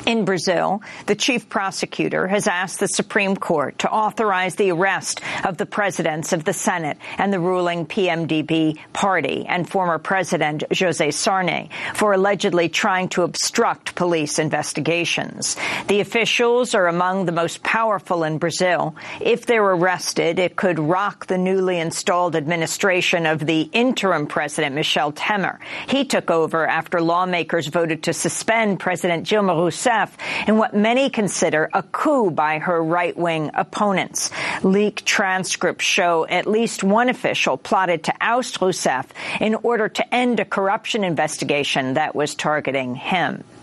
In Brazil, the chief prosecutor has asked the Supreme Court to authorize the arrest of the presidents of the Senate and the ruling PMDB party and former president José Sarney for allegedly trying to obstruct police investigations. The officials are among the most powerful in Brazil. If they're arrested, it could rock the newly installed administration of the interim president, Michel Temer. He took over after lawmakers voted to suspend President Dilma Rousseff in what many consider a coup by her right-wing opponents. Leaked transcripts show at least one official plotted to oust Rousseff in order to end a corruption investigation that was targeting him.